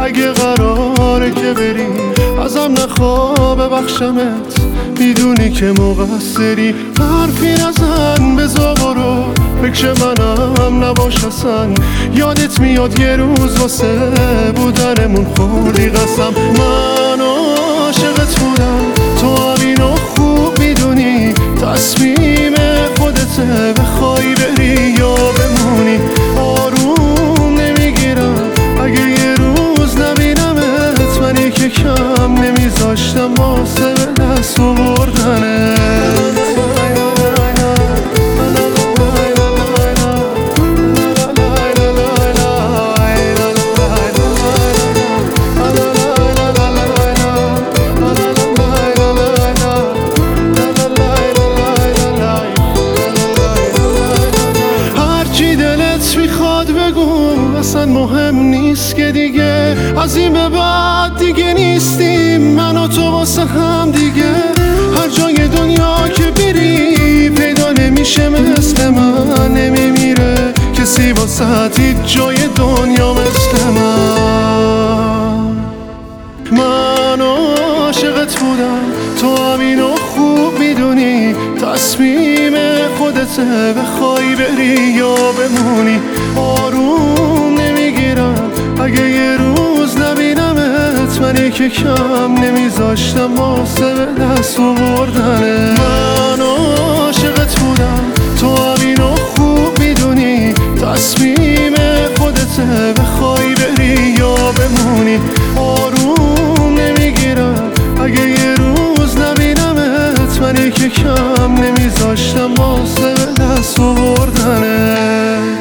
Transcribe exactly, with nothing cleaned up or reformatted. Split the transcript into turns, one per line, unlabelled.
اگه قراره که بری ازم نخوا ببخشمت، میدونی که مقصری. حرفی نزن بذار برو، فکر منم نباش اصلا. یادت میاد یه روز واسه بودنمون خوردی قسم. من عاشقت بودم، تو همینو خوب میدونی. تصمیم خودته بخوای بری یا بمونی. آروم نمیگیرم اگه یه روز نبینمت، منی که کم نمیذاشتم واسه به دست آوردنت. اصلا مهم نیست که دیگه از این به بعد دیگه نیستیم من و تو واسه هم دیگه. هر جای دنیا که بری پیدا نمیشه مثل من، نمیمیره کسی واسه هیچ جای دنیا مثل من. من عاشقت بودم، تو همینو خوب میدونی. تصمیم خودته بخوای بری یا بمونی. آروم نمیگیرم اگه یه روز نبینمت، منی که کم نمیذاشتم واسه به دست آوردنت. من عاشقت بودم، تو همینو خوب میدونی. تصمیم خودته بخوای بری یا بمونی. آروم نمیگیرم اگه یه روز نبینمت، منی که کم نمیذاشتم واسه به دست آوردنت.